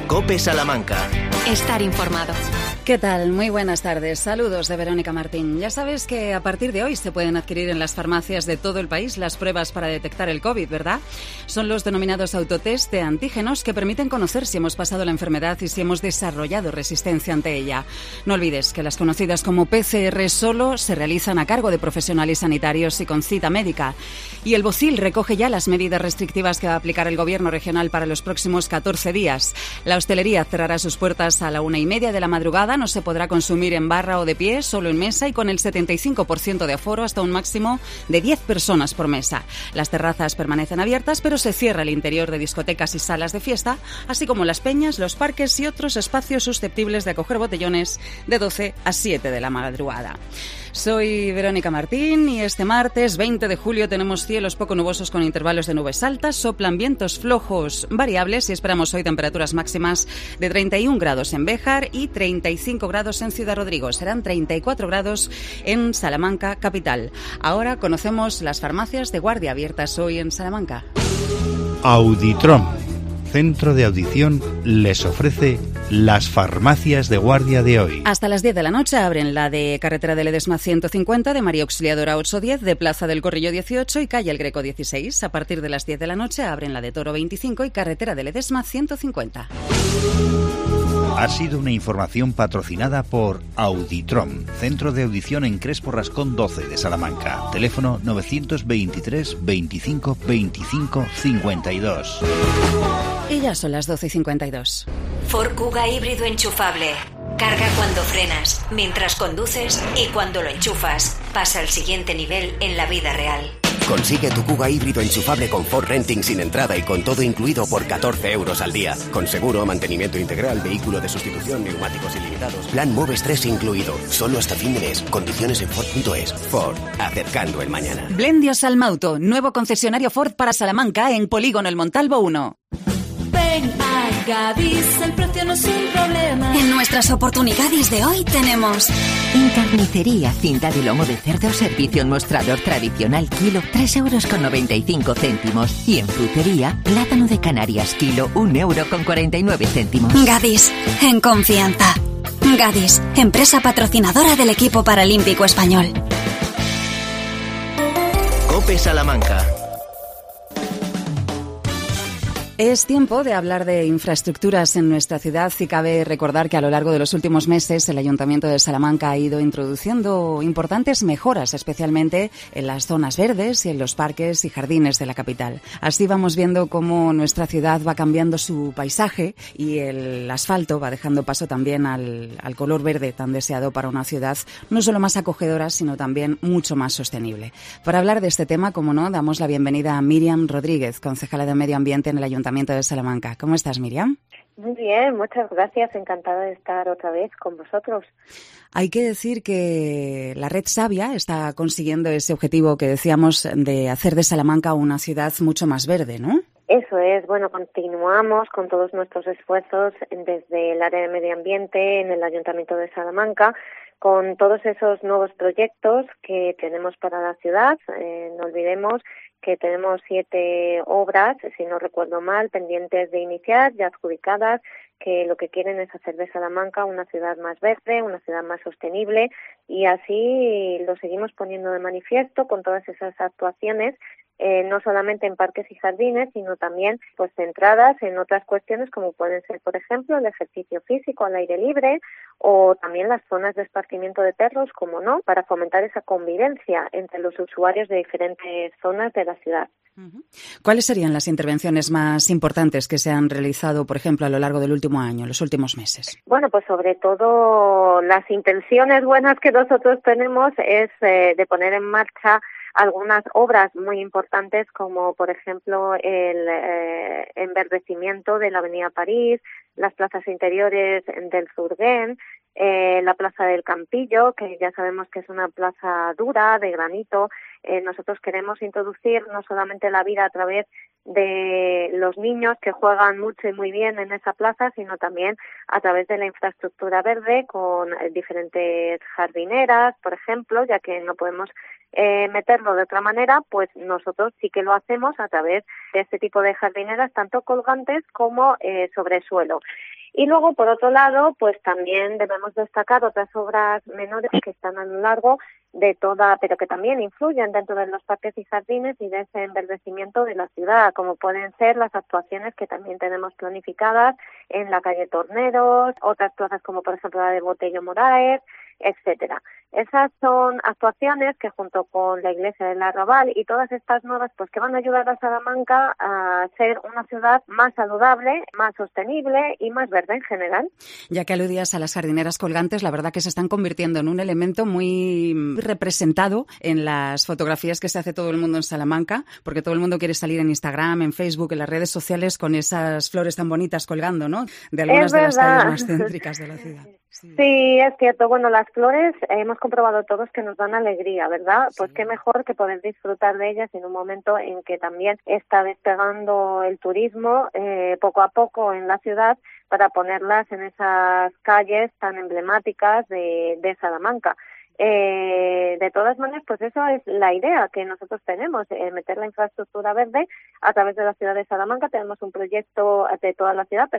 COPE Salamanca. Estar informado. ¿Qué tal? Muy buenas tardes. Saludos de Verónica Martín. Ya sabes que a partir de hoy se pueden adquirir en las farmacias de todo el país las pruebas para detectar el COVID, ¿verdad? Son los denominados autotest de antígenos que permiten conocer si hemos pasado la enfermedad y si hemos desarrollado resistencia ante ella. No olvides que las conocidas como PCR solo se realizan a cargo de profesionales sanitarios y con cita médica. Y el Bocil recoge ya las medidas restrictivas que va a aplicar el Gobierno regional para los próximos 14 días. La hostelería cerrará sus puertas a la 1:30 de la madrugada. No se podrá consumir en barra o de pie, solo en mesa y con el 75% de aforo hasta un máximo de 10 personas por mesa. Las terrazas permanecen abiertas, pero se cierra el interior de discotecas y salas de fiesta, así como las peñas, los parques y otros espacios susceptibles de acoger botellones de 12 a 7 de la madrugada. Soy Verónica Martín y este martes 20 de julio tenemos cielos poco nubosos con intervalos de nubes altas, soplan vientos flojos variables y esperamos hoy temperaturas máximas de 31 grados en Béjar y 35 grados en Ciudad Rodrigo. Serán 34 grados en Salamanca capital. Ahora conocemos las farmacias de guardia abiertas hoy en Salamanca. Auditrom, centro de audición, les ofrece las farmacias de guardia de hoy. Hasta las 10 de la noche abren la de Carretera de Ledesma 150, de María Auxiliadora 810, de Plaza del Corrillo 18 y Calle El Greco 16. A partir de las 10 de la noche abren la de Toro 25 y Carretera de Ledesma 150. Ha sido una información patrocinada por Auditrom, centro de audición en Crespo Rascón 12 de Salamanca. Teléfono 923 25 25 52. Y ya son las 12:52. Ford Kuga híbrido enchufable. Carga cuando frenas, mientras conduces y cuando lo enchufas. Pasa al siguiente nivel en la vida real. Consigue tu Kuga híbrido enchufable con Ford Renting sin entrada y con todo incluido por 14 euros al día. Con seguro, mantenimiento integral, vehículo de sustitución, neumáticos ilimitados. Plan Moves 3 incluido. Solo hasta fin de mes. Condiciones en Ford.es. Ford, acercando el mañana. Blendio Salmauto, nuevo concesionario Ford para Salamanca en Polígono El Montalvo 1. Ven a Gadis, el precio no es un problema. En nuestras oportunidades de hoy tenemos... En carnicería, cinta de lomo de cerdo, servicio en mostrador tradicional, kilo, 3,95 €. Y en frutería, plátano de Canarias, kilo, 1,49 €. Gadis, en confianza. Gadis, empresa patrocinadora del equipo paralímpico español. COPE Salamanca. Es tiempo de hablar de infraestructuras en nuestra ciudad y cabe recordar que a lo largo de los últimos meses el Ayuntamiento de Salamanca ha ido introduciendo importantes mejoras, especialmente en las zonas verdes y en los parques y jardines de la capital. Así vamos viendo cómo nuestra ciudad va cambiando su paisaje y el asfalto va dejando paso también al color verde tan deseado para una ciudad no solo más acogedora, sino también mucho más sostenible. Para hablar de este tema, como no, damos la bienvenida a Miriam Rodríguez, concejala de Medio Ambiente en el Ayuntamiento de Salamanca. ¿Cómo estás, Miriam? Muy bien, muchas gracias. Encantada de estar otra vez con vosotros. Hay que decir que la Red Savia está consiguiendo ese objetivo que decíamos de hacer de Salamanca una ciudad mucho más verde, ¿no? Eso es. Bueno, continuamos con todos nuestros esfuerzos desde el área de medio ambiente en el Ayuntamiento de Salamanca, con todos esos nuevos proyectos que tenemos para la ciudad. No olvidemos que tenemos 7 obras, si no recuerdo mal, pendientes de iniciar, ya adjudicadas, que lo que quieren es hacer de Salamanca una ciudad más verde, una ciudad más sostenible, y así lo seguimos poniendo de manifiesto con todas esas actuaciones, no solamente en parques y jardines, sino también pues centradas en otras cuestiones como pueden ser, por ejemplo, el ejercicio físico al aire libre o también las zonas de esparcimiento de perros, como no, para fomentar esa convivencia entre los usuarios de diferentes zonas de la ciudad. ¿Cuáles serían las intervenciones más importantes que se han realizado, por ejemplo, a lo largo del último año, los últimos meses? Bueno, pues sobre todo las intenciones buenas que nosotros tenemos es de poner en marcha algunas obras muy importantes como, por ejemplo, el enverdecimiento de la Avenida París, las plazas interiores del Zurguén, la Plaza del Campillo, que ya sabemos que es una plaza dura, de granito. Nosotros queremos introducir no solamente la vida a través de los niños que juegan mucho y muy bien en esa plaza, sino también a través de la infraestructura verde con diferentes jardineras, por ejemplo, ya que no podemos meterlo de otra manera, pues nosotros sí que lo hacemos a través de este tipo de jardineras, tanto colgantes como sobre suelo. Y luego, por otro lado, pues también debemos destacar otras obras menores que están a lo largo de toda, pero que también influyen dentro de los parques y jardines y de ese enverdecimiento de la ciudad, como pueden ser las actuaciones que también tenemos planificadas en la calle Torneros, otras plazas como por ejemplo la de Botello Moraes, etcétera. Esas son actuaciones que junto con la Iglesia del Arrabal y todas estas nuevas, pues que van a ayudar a Salamanca a ser una ciudad más saludable, más sostenible y más verde en general. Ya que aludías a las jardineras colgantes, la verdad que se están convirtiendo en un elemento muy representado en las fotografías que se hace todo el mundo en Salamanca, porque todo el mundo quiere salir en Instagram, en Facebook, en las redes sociales con esas flores tan bonitas colgando, ¿no? De algunas de las calles más céntricas de la ciudad. Sí, es cierto. Bueno, las flores hemos comprobado todos que nos dan alegría, ¿verdad? Sí. Pues qué mejor que poder disfrutar de ellas en un momento en que también está despegando el turismo poco a poco en la ciudad para ponerlas en esas calles tan emblemáticas de Salamanca. De todas maneras, pues eso es la idea que nosotros tenemos, meter la infraestructura verde a través de la ciudad de Salamanca. Tenemos un proyecto de toda la ciudad,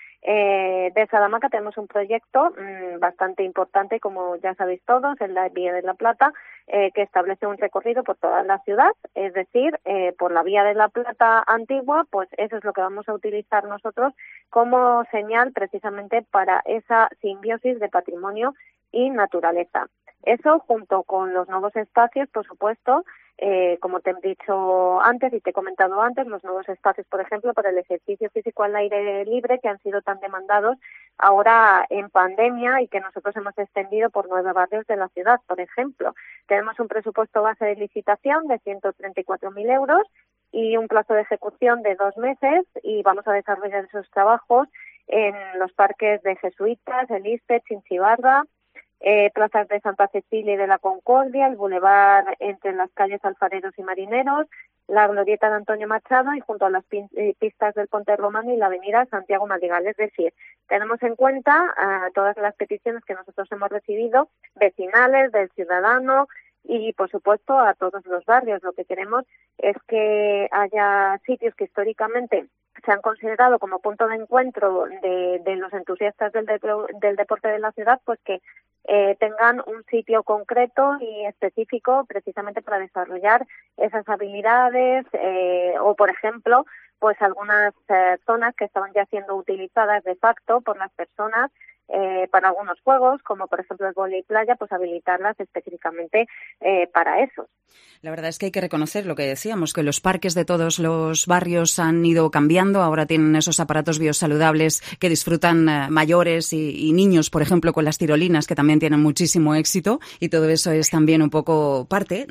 de Salamanca tenemos un proyecto bastante importante, como ya sabéis todos, en la Vía de la Plata, que establece un recorrido por toda la ciudad, es decir, por la Vía de la Plata antigua, pues eso es lo que vamos a utilizar nosotros como señal precisamente para esa simbiosis de patrimonio y naturaleza. Eso junto con los nuevos espacios, por supuesto, como te he dicho antes y te he comentado antes, los nuevos espacios, por ejemplo, para el ejercicio físico al aire libre que han sido tan demandados ahora en pandemia y que nosotros hemos extendido por 9 barrios de la ciudad, por ejemplo. Tenemos un presupuesto base de licitación de 134.000 euros y un plazo de ejecución de 2 meses y vamos a desarrollar esos trabajos en los parques de Jesuitas, el Iste, Chinchibarra, plazas de Santa Cecilia y de la Concordia, el bulevar entre las calles Alfareros y Marineros, la glorieta de Antonio Machado y junto a las pistas del Ponte Romano y la avenida Santiago Madrigal. Es decir, tenemos en cuenta todas las peticiones que nosotros hemos recibido, vecinales, del ciudadano y, por supuesto, a todos los barrios. Lo que queremos es que haya sitios que históricamente se han considerado como punto de encuentro de los entusiastas del deporte de la ciudad, pues que tengan un sitio concreto y específico precisamente para desarrollar esas habilidades o, por ejemplo, pues algunas zonas que estaban ya siendo utilizadas de facto por las personas para algunos juegos, como por ejemplo el vóley playa, pues habilitarlas específicamente para eso. La verdad es que hay que reconocer lo que decíamos, que los parques de todos los barrios han ido cambiando, ahora tienen esos aparatos biosaludables que disfrutan mayores y niños, por ejemplo, con las tirolinas, que también tienen muchísimo éxito, y todo eso es también un poco parte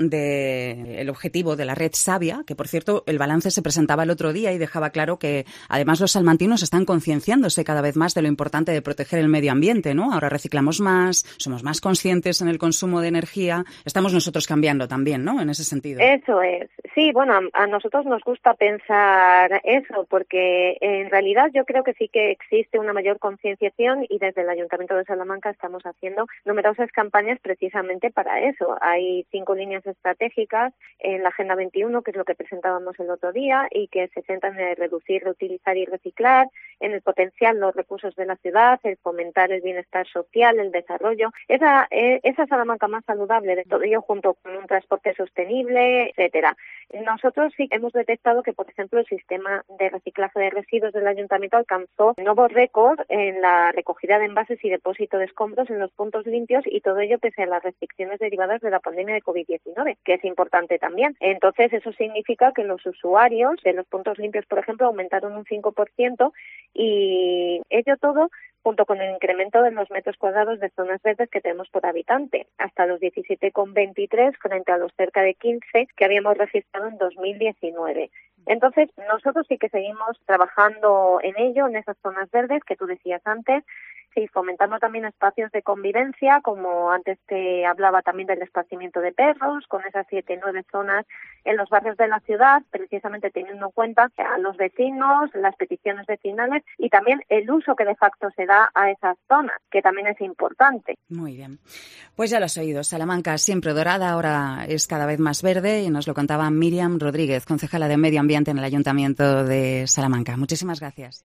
del objetivo de la red Savia, que por cierto el balance se presentaba el otro día y dejaba claro que además los salmantinos están concienciándose cada vez más de lo importante de proteger el medio ambiente, ¿no? Ahora reciclamos más, somos más conscientes en el consumo de energía, estamos nosotros cambiando también, ¿no? En ese sentido. Eso es. Sí, bueno, a nosotros nos gusta pensar eso, porque en realidad yo creo que sí que existe una mayor concienciación y desde el Ayuntamiento de Salamanca estamos haciendo numerosas campañas precisamente para eso. Hay 5 líneas estratégicas en la Agenda 21, que es lo que presentábamos el otro día, y que se centran en reducir, reutilizar y reciclar, en el potenciar los recursos de la ciudad, el fomentar el bienestar social, el desarrollo. Esa Salamanca más saludable, de todo ello junto con un transporte sostenible, etcétera. Nosotros sí hemos detectado que, por ejemplo, el sistema de reciclaje de residuos del Ayuntamiento alcanzó nuevos récords en la recogida de envases y depósito de escombros en los puntos limpios, y todo ello pese a las restricciones derivadas de la pandemia de COVID-19, que es importante también. Entonces, eso significa que los usuarios de los puntos limpios, por ejemplo, aumentaron un 5%, y ello todo junto con el incremento de los metros cuadrados de zonas verdes que tenemos por habitante, hasta los 17,23 frente a los cerca de 15 que habíamos registrado en 2019. Entonces, nosotros sí que seguimos trabajando en ello, en esas zonas verdes que tú decías antes, Sí, fomentando también espacios de convivencia, como antes te hablaba también del esparcimiento de perros, con esas 7-9 zonas en los barrios de la ciudad, precisamente teniendo en cuenta a los vecinos, las peticiones vecinales y también el uso que de facto se da a esas zonas, que también es importante. Muy bien. Pues ya lo has oído, Salamanca siempre dorada, ahora es cada vez más verde, y nos lo contaba Miriam Rodríguez, concejala de Medio Ambiente en el Ayuntamiento de Salamanca. Muchísimas gracias.